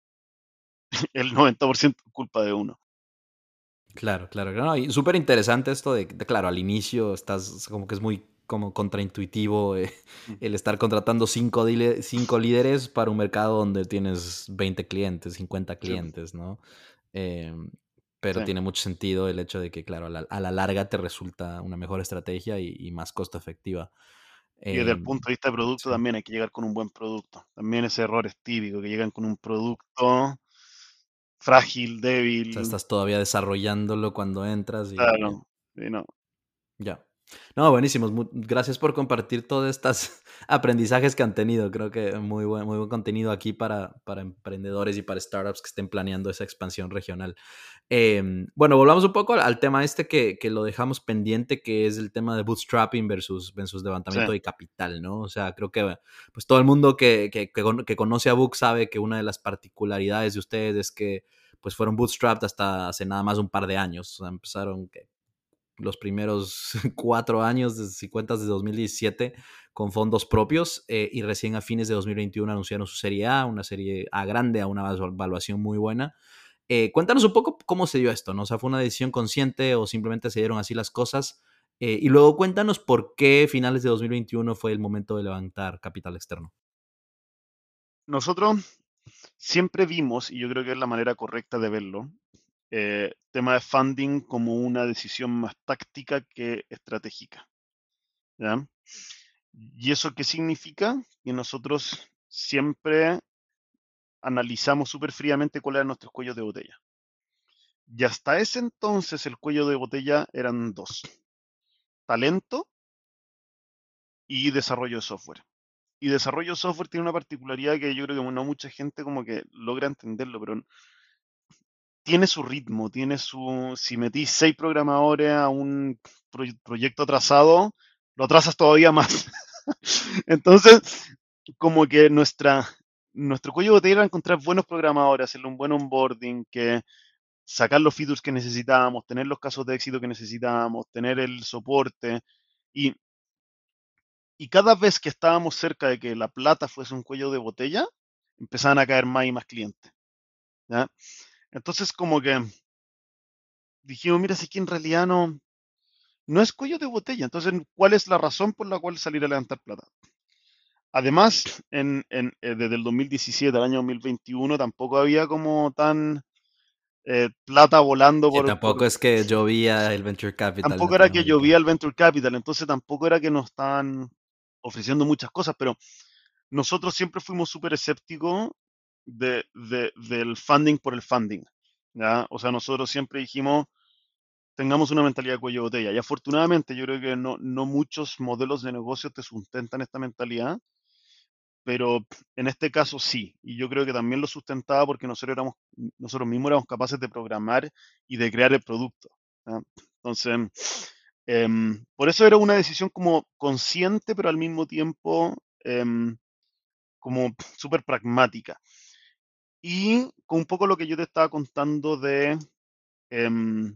el 90% es culpa de uno. Claro, claro. No, y súper interesante esto claro, al inicio estás como que es muy como contraintuitivo Mm. el estar contratando cinco líderes para un mercado donde tienes 20 clientes, 50 Sí, clientes, ¿no? Em, pero sí. tiene mucho sentido el hecho de que, claro, a la larga te resulta una mejor estrategia y más costo efectiva. Y desde el Em, punto de vista de producto sí. también hay que llegar con un buen producto. También ese error es típico, que llegan con un producto frágil, O sea, débil. estás todavía desarrollándolo cuando entras y Claro, sí, no. ya. No, buenísimos. Gracias por compartir todos estos aprendizajes que han tenido. Creo que muy buen contenido aquí para emprendedores y para startups que estén planeando esa expansión regional. Bueno, volvamos un poco al tema este que lo dejamos pendiente, que es el tema de bootstrapping versus Sí, levantamiento de capital, ¿no? O sea, creo que pues todo el mundo que conoce a Book sabe que una de las particularidades de ustedes es que pues fueron bootstrapped hasta hace nada más un par de años. O sea, empezaron los primeros 4 años, si cuentas de 2017, con fondos propios y recién a fines de 2021 anunciaron su serie A, una serie A grande, a una evaluación muy buena. Cuéntanos un poco cómo se dio esto, ¿no? O sea, ¿fue una decisión consciente o simplemente se dieron así las cosas? Y luego cuéntanos por qué finales de 2021 fue el momento de levantar capital externo. nosotros siempre vimos, y yo creo que es la manera correcta de verlo, tema de funding como una decisión más táctica que estratégica, ¿ya? ¿Y eso qué significa? Que nosotros siempre analizamos súper fríamente cuál era nuestro cuello de botella. Y hasta ese entonces el cuello de botella eran dos: talento y desarrollo de software. Y desarrollo de software tiene una particularidad que yo creo que no mucha gente como que logra entenderlo, pero tiene su ritmo, tiene su... Si metís 6 programadores a un proyecto atrasado, lo atrasas todavía más. Entonces, como que nuestro cuello de botella era encontrar buenos programadores, hacerle un buen onboarding, que sacar los features que necesitábamos, tener los casos de éxito que necesitábamos, tener el soporte. Y, y cada vez que estábamos cerca de que la plata fuese un cuello de botella, empezaban a caer más y más clientes. ¿Ya? Entonces, como que dijimos, mira, si es que en realidad no es cuello de botella. Entonces, ¿cuál es la razón por la cual salir a levantar plata? Además, desde el 2017 al año 2021 tampoco había como tan plata volando Sí, tampoco es que llovía el venture capital en tampoco era que Latinoamérica. llovía el venture capital, entonces tampoco era que nos estaban ofreciendo muchas cosas, pero nosotros siempre fuimos súper escépticos del funding por el funding, ¿ya? O sea, nosotros siempre dijimos, tengamos una mentalidad de cuello de botella. Y afortunadamente yo creo que no muchos modelos de negocio te sustentan esta mentalidad, pero en este caso sí. Y yo creo que también lo sustentaba porque nosotros mismos éramos capaces de programar y de crear el producto, ¿ya? Entonces, por eso era una decisión como consciente, pero al mismo tiempo como súper pragmática. Y con un poco lo que yo te estaba contando em,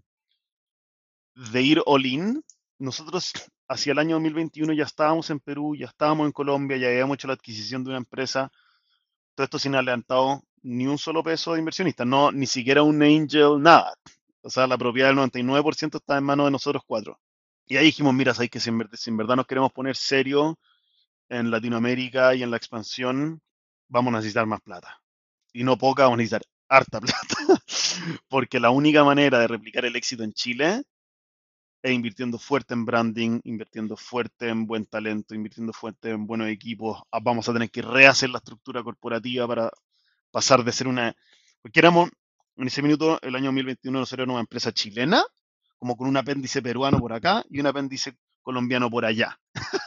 de ir all in, nosotros hacia el año 2021 ya estábamos en Perú, ya estábamos en Colombia, ya habíamos hecho la adquisición de una empresa, todo esto sin haber levantado ni un solo peso de inversionista, no, ni siquiera un angel, nada. O sea, la propiedad del 99% está en manos de nosotros cuatro. Y ahí dijimos, mira, sabes que si en verdad nos queremos poner serio en Latinoamérica y en la expansión, vamos a necesitar más plata. Y no poca, vamos a necesitar harta plata. Porque la única manera de replicar el éxito en Chile invirtiendo fuerte en branding, invirtiendo fuerte en buen talento, invirtiendo fuerte en buenos equipos. Vamos a tener que rehacer la estructura corporativa para pasar de ser una... Porque éramos, en ese minuto, el año 2021, nosotros éramos una empresa chilena, como con un apéndice peruano por acá y un apéndice colombiano por allá.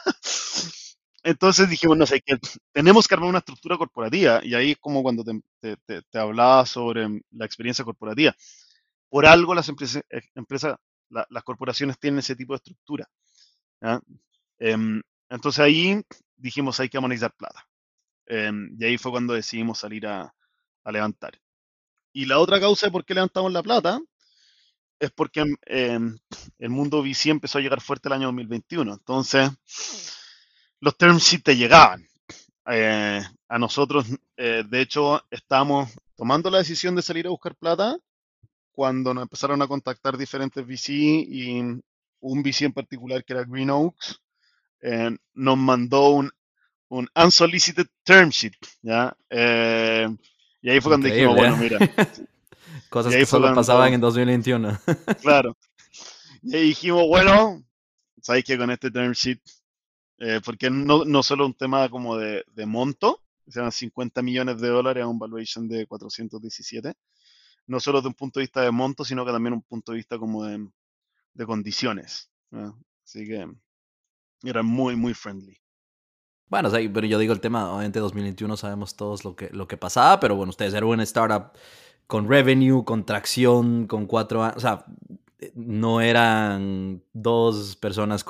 Entonces dijimos, no sé, que tenemos que armar una estructura corporativa y ahí es como cuando te hablaba sobre la experiencia corporativa. Por algo las las corporaciones tienen ese tipo de estructura. ¿Ya? Entonces ahí dijimos, hay que monetizar plata. Y ahí fue cuando decidimos salir a levantar. Y la otra causa de por qué levantamos la plata es porque el mundo VC empezó a llegar fuerte el año 2021. Entonces, los term sheets te llegaban. A nosotros, de hecho, estábamos tomando la decisión de salir a buscar plata cuando nos empezaron a contactar diferentes VC y un VC en particular que era Green Oaks nos mandó un unsolicited term sheet, ¿ya? Y ahí fue cuando dijimos, Increíble, ¿eh? bueno, mira, y Cosas que ahí fue solo pasaban cuando, en 2021. claro, y ahí dijimos, bueno, sabéis que con este term sheet, porque no solo un tema como de monto, o sea, 50 millones de dólares a un valuation de 417, no solo desde un punto de vista de monto, sino que también un punto de vista como de condiciones, ¿no? Así que era muy, muy friendly. Bueno, o sea, pero yo digo el tema, obviamente 2021 sabemos todos lo que pasaba, pero bueno, ustedes eran una startup con revenue, con tracción, con 4 años, o sea, no eran dos personas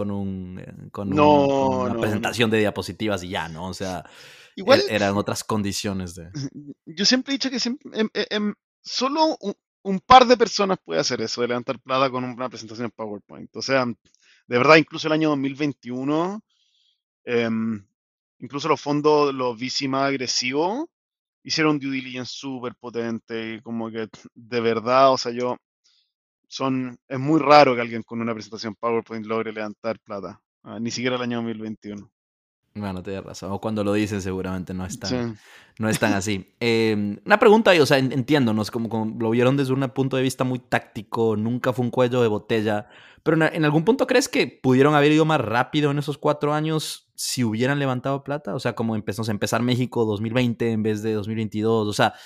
con No, una no, no. presentación de diapositivas y ya, ¿no? O sea, Igual, eran otras condiciones de... yo siempre he dicho que solo un par de personas puede hacer eso, de levantar plata con una presentación en PowerPoint. O sea, de verdad, incluso el año 2021, em, incluso los fondos, los VC más agresivos, hicieron un due diligence súper potente y como que de verdad, o sea, es muy raro que alguien con una presentación PowerPoint logre levantar plata. Ni siquiera el año 2021. Bueno, tienes razón. O cuando lo dicen seguramente Sí, no es tan así. Una pregunta, o sea, entiendo, ¿no? Es como lo vieron desde un punto de vista muy táctico, nunca fue un cuello de botella, pero en algún punto crees que pudieron haber ido más rápido en esos 4 años si hubieran levantado plata? O sea, como empezamos a empezar México 2020 en vez de 2022, o sea,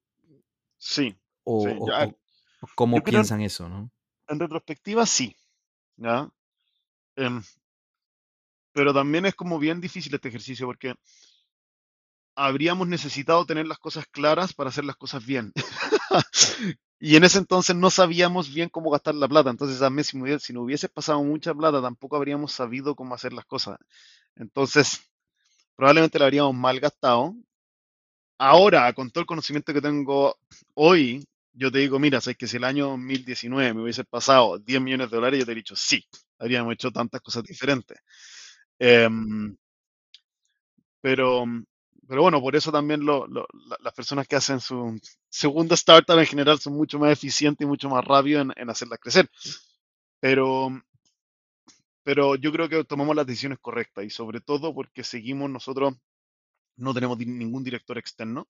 sí, o, sí. o- o- o cómo Yo creo, piensan eso, ¿no? en retrospectiva, sí, ¿ya? Em, pero también es como bien difícil este ejercicio porque habríamos necesitado tener las cosas claras para hacer las cosas bien. Y en ese entonces no sabíamos bien cómo gastar la plata. Entonces, también si no hubiese pasado mucha plata, tampoco habríamos sabido cómo hacer las cosas. Entonces, probablemente la habríamos mal gastado. Ahora, con todo el conocimiento que tengo hoy, yo te digo, mira, sabes que si el año 2019 me hubiese pasado 10 millones de dólares, yo te he dicho, sí, habríamos hecho tantas cosas diferentes. Em, pero, pero bueno, por eso también las personas que hacen su segunda startup en general son mucho más eficientes y mucho más rápidos en hacerlas crecer. Pero, pero yo creo que tomamos las decisiones correctas y sobre todo porque seguimos nosotros, no tenemos ningún director externo.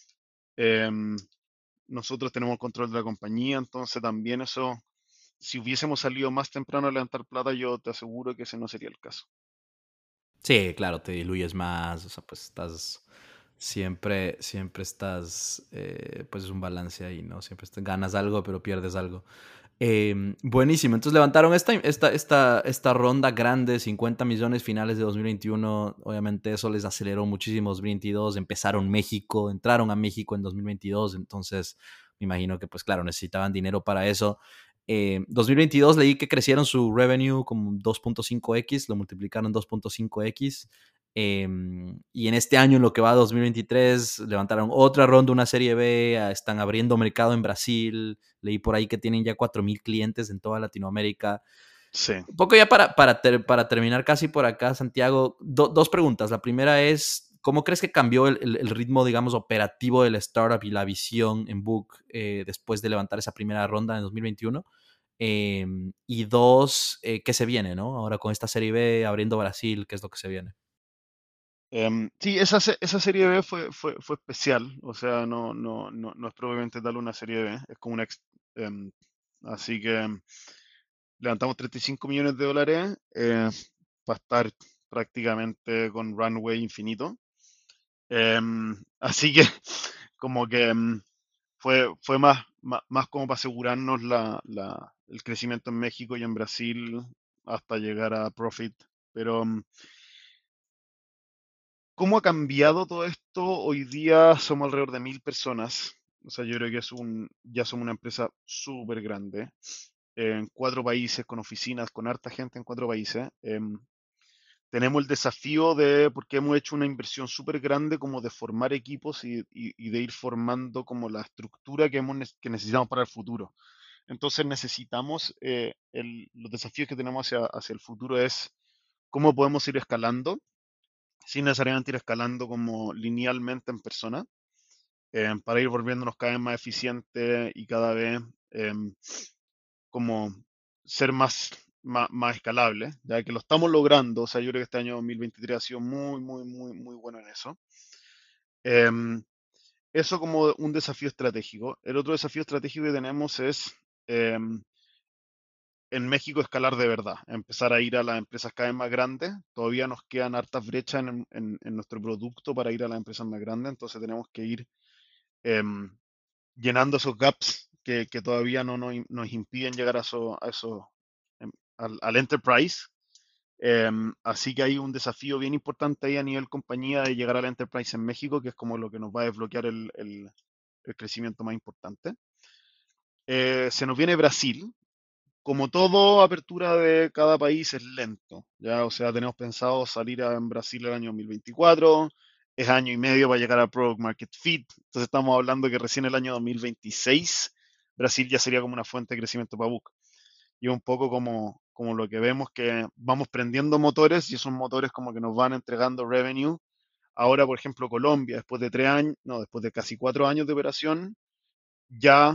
Em, Nosotros tenemos el control de la compañía, entonces también eso, si hubiésemos salido más temprano a levantar plata, yo te aseguro que ese no sería el caso. Sí, claro, te diluyes más, o sea, pues estás, siempre estás, pues es un balance ahí, ¿no? Siempre ganas algo, pero pierdes algo. Buenísimo, entonces levantaron esta ronda grande, 50 millones finales de 2021, obviamente eso les aceleró muchísimo 2022, empezaron México, entraron a México en 2022, entonces me imagino que pues claro, necesitaban dinero para eso. 2022 leí que crecieron su revenue como 2.5x, lo multiplicaron 2.5x. Y en este año, en lo que va 2023, levantaron otra ronda, una serie B, están abriendo mercado en Brasil. Leí por ahí que tienen ya 4.000 clientes en toda Latinoamérica. Sí. Un poco ya para terminar casi por acá, Santiago, dos preguntas. La primera es, ¿cómo crees que cambió el ritmo, digamos, operativo del startup y la visión en Book después de levantar esa primera ronda en 2021? Y dos, ¿qué se viene, no? Ahora con esta serie B, abriendo Brasil, ¿qué es lo que se viene? Sí, esa serie B fue especial, o sea, no es propiamente tal una serie B, es como una... así que levantamos $35 millones para estar prácticamente con runway infinito. Así que como que fue más como para asegurarnos el crecimiento en México y en Brasil hasta llegar a Profit. Pero ¿cómo ha cambiado todo esto? Hoy día somos alrededor de 1.000 personas. O sea, yo creo que ya somos una empresa súper grande, en 4 países, con oficinas, con harta gente en 4 países. Tenemos el desafío porque hemos hecho una inversión súper grande como de formar equipos y de ir formando como la estructura que necesitamos para el futuro. Entonces necesitamos, los desafíos que tenemos hacia el futuro es cómo podemos ir escalando, sin necesariamente ir escalando como linealmente en persona, para ir volviéndonos cada vez más eficientes y cada vez em, como ser más escalable, ya que lo estamos logrando. O sea, yo creo que este año 2023 ha sido muy, muy, muy, muy bueno en eso. Em, Eso como un desafío estratégico. El otro desafío estratégico que tenemos es em, en México escalar de verdad, empezar a ir a las empresas cada vez más grandes. Todavía nos quedan hartas brechas en nuestro producto para ir a las empresas más grandes, entonces tenemos que ir em, llenando esos gaps que todavía no nos impiden llegar a eso, em, al enterprise. Así que hay un desafío bien importante ahí a nivel compañía de llegar al enterprise en México, que es como lo que nos va a desbloquear el crecimiento más importante. Se nos viene Brasil. Como todo, apertura de cada país es lento, ¿ya? O sea, tenemos pensado salir en Brasil el año 2024, es año y medio para llegar a Product Market Fit, entonces estamos hablando que recién el año 2026 Brasil ya sería como una fuente de crecimiento para Book. Y es un poco como lo que vemos que vamos prendiendo motores y esos motores como que nos van entregando revenue. Ahora, por ejemplo, Colombia, después de 3 años, no, después de casi 4 años de operación, ya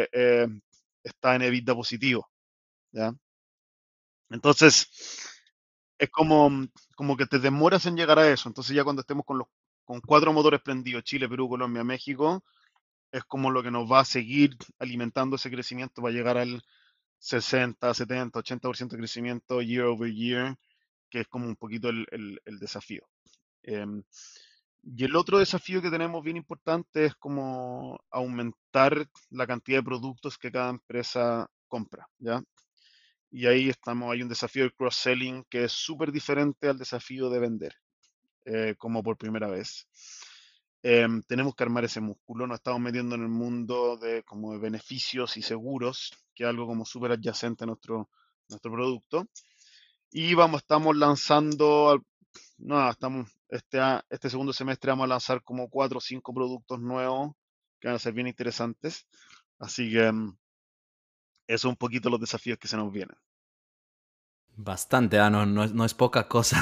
está en EBITDA positivo, ¿ya? Entonces, es como que te demoras en llegar a eso. Entonces ya cuando estemos con 4 motores prendidos, Chile, Perú, Colombia, México, es como lo que nos va a seguir alimentando ese crecimiento para llegar al 60, 70, 80% de crecimiento year over year, que es como un poquito el desafío. Em, y el otro desafío que tenemos bien importante es como aumentar la cantidad de productos que cada empresa compra, ¿ya? Y ahí estamos, hay un desafío de cross-selling que es súper diferente al desafío de vender, como por primera vez. Tenemos que armar ese músculo, nos estamos metiendo en el mundo de como de beneficios y seguros, que es algo como súper adyacente a nuestro producto. Y estamos lanzando, no, este segundo semestre vamos a lanzar como 4 o 5 productos nuevos que van a ser bien interesantes. Así que eso es un poquito los desafíos que se nos vienen. Bastante, no es poca cosa.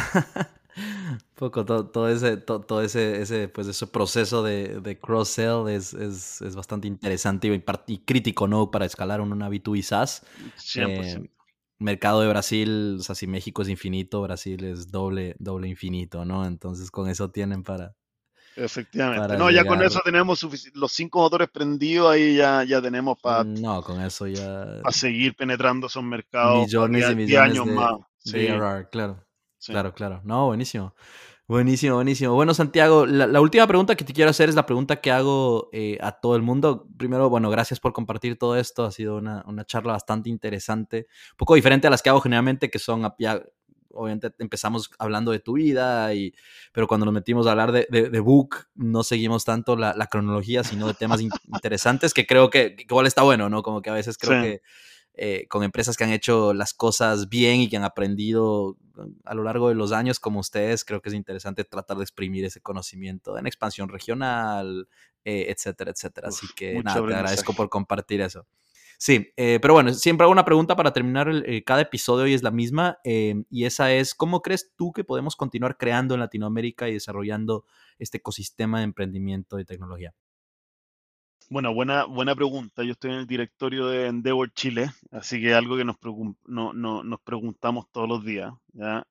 Poco, todo ese, pues, ese proceso de cross-sell es bastante interesante y crítico, ¿no? Para escalar una B2B SaaS. Eh, 100%. mercado de Brasil, o sea, si México es infinito, Brasil es doble infinito, ¿no? Entonces con eso tienen Efectivamente. para No, ya con llegar. eso tenemos los 5 motores prendidos, ahí ya tenemos para No, con eso ya seguir penetrando esos mercados para millones y 10 millones años más. de Sí, ARR, claro. sí. Claro, claro. No, buenísimo. Buenísimo, buenísimo. Bueno, Santiago, la última pregunta que te quiero hacer es la pregunta que hago a todo el mundo. Primero, bueno, gracias por compartir todo esto. Ha sido una charla bastante interesante, un poco diferente a las que hago generalmente, que son, ya, obviamente empezamos hablando de tu vida, pero cuando nos metimos a hablar de Book, no seguimos tanto la cronología, sino de temas interesantes, que creo que igual está bueno, ¿no? Como que a veces Sí, creo que con empresas que han hecho las cosas bien y que han aprendido a lo largo de los años como ustedes, creo que es interesante tratar de exprimir ese conocimiento en expansión regional, etcétera, etcétera. Así uf, que mucho nada, te agradezco aprendizaje. por compartir eso. Sí, pero bueno, siempre hago una pregunta para terminar cada episodio y es la misma, y esa es, ¿cómo crees tú que podemos continuar creando en Latinoamérica y desarrollando este ecosistema de emprendimiento y tecnología? Bueno, buena pregunta. Yo estoy en el directorio de Endeavor Chile, así que algo que nos preguntamos todos los días, ¿ya?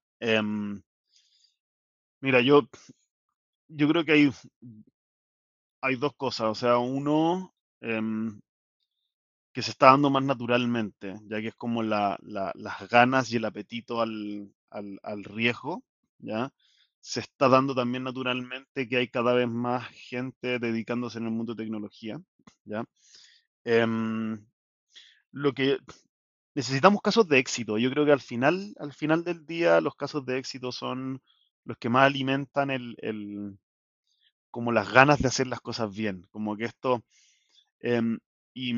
Mira, yo creo que hay 2 cosas. O sea, uno, em, que se está dando más naturalmente, ya que es como las ganas y el apetito al riesgo, ¿ya? Se está dando también naturalmente que hay cada vez más gente dedicándose en el mundo de tecnología, ¿ya? Em, lo que necesitamos casos de éxito. Yo creo que al final del día, los casos de éxito son los que más alimentan como las ganas de hacer las cosas bien. Como que esto, em, y,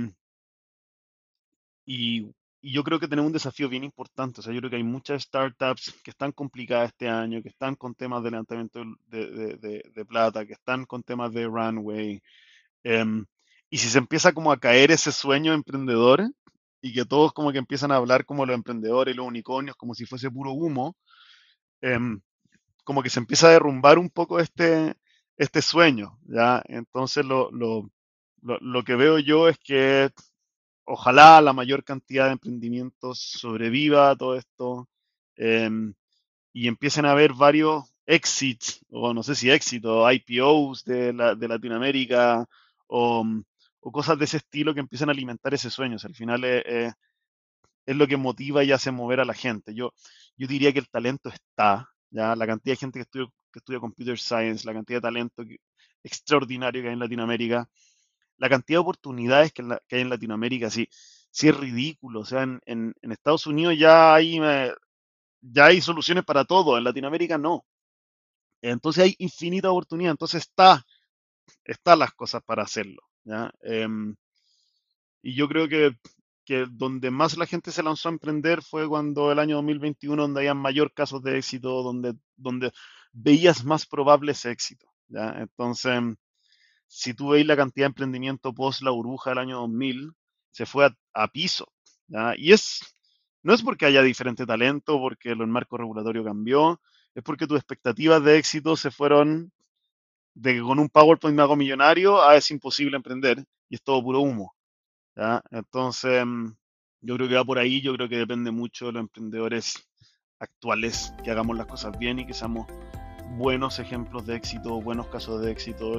y- y yo creo que tenemos un desafío bien importante. O sea, yo creo que hay muchas startups que están complicadas este año, que están con temas de levantamiento de plata, que están con temas de runway. em, y si se empieza como a caer ese sueño emprendedor y que todos como que empiezan a hablar como los emprendedores y los unicornios como si fuese puro humo, em, como que se empieza a derrumbar un poco este sueño, ¿ya? Entonces lo que veo yo es que ojalá la mayor cantidad de emprendimientos sobreviva a todo esto, em, y empiecen a haber varios exits, o no sé si éxitos, IPOs de Latinoamérica, o, o cosas de ese estilo que empiezan a alimentar ese sueño. O sea, al final es lo que motiva y hace mover a la gente. Yo diría que el talento está, ¿ya? La cantidad de gente que estudia computer science, la cantidad de talento extraordinario que hay en Latinoamérica, la cantidad de oportunidades que hay en Latinoamérica, sí, sí es ridículo. O sea, en Estados Unidos ya hay soluciones para todo, en Latinoamérica no. Entonces hay infinita oportunidad, entonces están las cosas para hacerlo, ¿ya? Y yo creo que donde más la gente se lanzó a emprender fue cuando el año 2021, donde había mayor casos de éxito, donde veías más probables éxitos, ¿ya? Entonces, si tú veis la cantidad de emprendimiento post la burbuja del año 2000, se fue a piso, ¿ya? No es porque haya diferente talento, porque el marco regulatorio cambió, es porque tus expectativas de éxito se fueron de que con un PowerPoint me hago millonario a es imposible emprender y es todo puro humo, ¿ya? Entonces, yo creo que va por ahí, yo creo que depende mucho de los emprendedores actuales, que hagamos las cosas bien y que seamos buenos ejemplos de éxito, buenos casos de éxito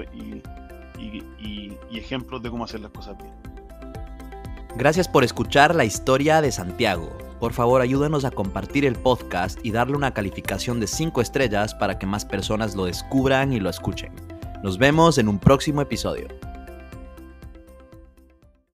y ejemplos de cómo hacer las cosas bien. Gracias por escuchar la historia de Santiago. Por favor, ayúdenos a compartir el podcast y darle una calificación de 5 estrellas para que más personas lo descubran y lo escuchen. Nos vemos en un próximo episodio.